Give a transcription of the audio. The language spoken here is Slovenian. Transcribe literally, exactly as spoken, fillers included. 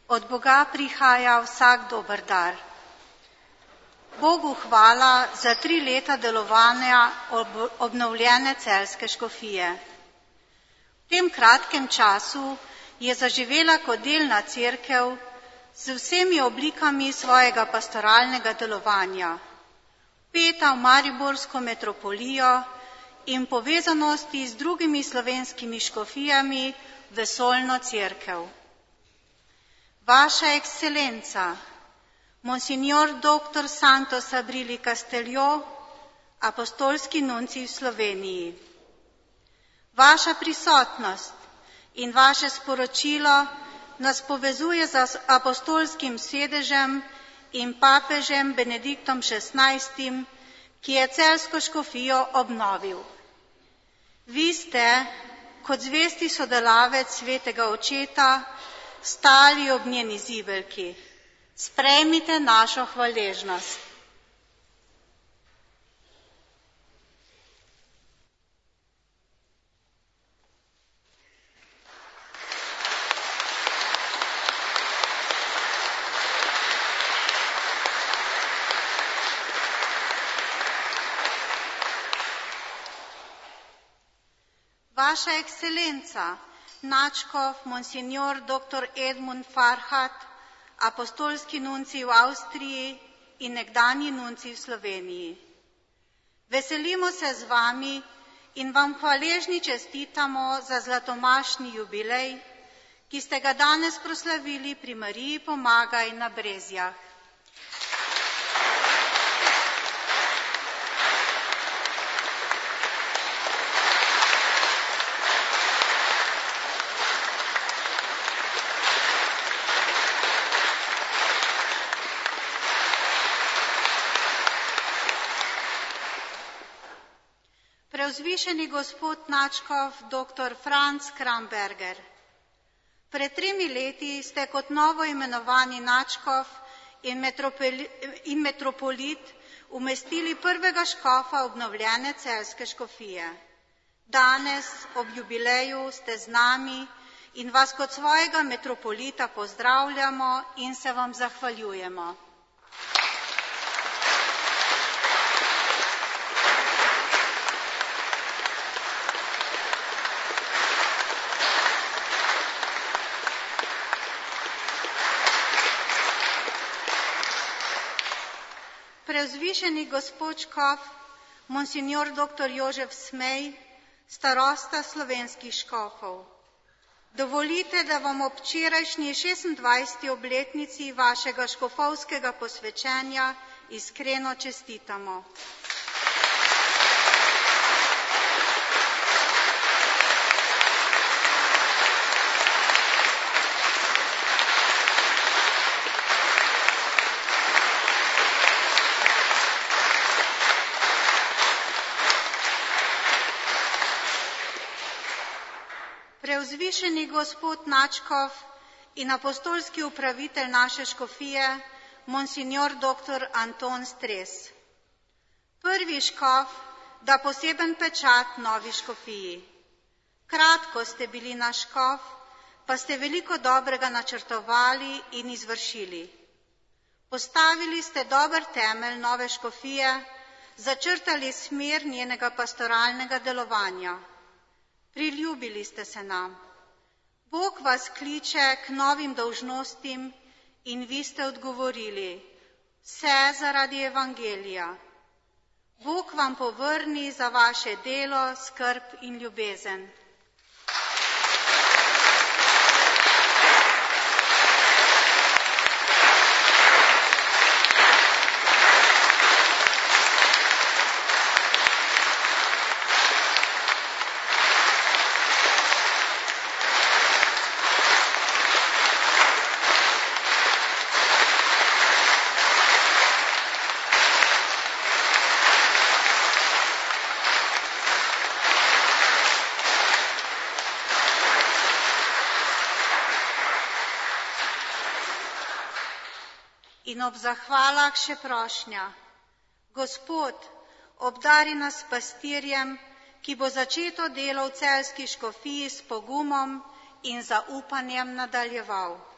Od Boga prihaja vsak dober dar. Bogu hvala za tri leta delovanja ob, obnovljene celjske škofije. V tem kratkem času je zaživela kot delna cerkev z vsemi oblikami svojega pastoralnega delovanja, vpeta v mariborsko metropolijo in povezanosti z drugimi slovenskimi škofijami v vesoljno cerkev. Vaša ekscelenca, monsignor doktor Santos Abrili Casteljo, apostolski nuncij v Sloveniji. Vaša prisotnost in vaše sporočilo nas povezuje z apostolskim sedežem in papežem Benediktom šestnajstim, ki je celjsko škofijo obnovil. Vi ste, kot zvesti sodelavec svetega očeta, stali ob njeni zibelki. Sprejmite našo hvaležnost. Vaša ekscelenca, nadškof monsignor doktor Edmund Farhat, apostolski nuncij v Avstriji in nekdanji nuncij v Sloveniji. Veselimo se z vami in vam hvaležni čestitamo za zlatomašni jubilej, ki ste ga danes proslavili pri Mariji Pomagaj na Brezjah. Preuzvišeni gospod nadškof doktor Franz Kramberger. Pred tremi leti ste kot novo imenovani nadškof in, in metropolit umestili prvega škofa obnovljene celjske škofije. Danes ob jubileju ste z nami in vas kot svojega metropolita pozdravljamo in se vam zahvaljujemo. Preuzvišeni gospod škof, monsignor doktor Jožef Smej, starosta slovenskih škofov. Dovolite, da vam ob včerajšnji šestindvajseti obletnici vašega škofovskega posvečenja iskreno čestitamo. Preuzvišeni gospod nadškof in apostolski upravitelj naše škofije, monsignor doktor Anton Stres. Prvi škof da poseben pečat novi škofiji. Kratko ste bili naš škof, pa ste veliko dobrega načrtovali in izvršili. Postavili ste dober temelj nove škofije, začrtali smer njenega pastoralnega delovanja. Priljubili ste se nam. Bog vas kliče k novim dolžnostim in vi ste odgovorili, vse zaradi evangelija. Bog vam povrni za vaše delo, skrb in ljubezen. In ob zahvalah še prošnja. Gospod, obdari nas s pastirjem, ki bo začeto delo v celjski škofiji s pogumom in zaupanjem nadaljeval.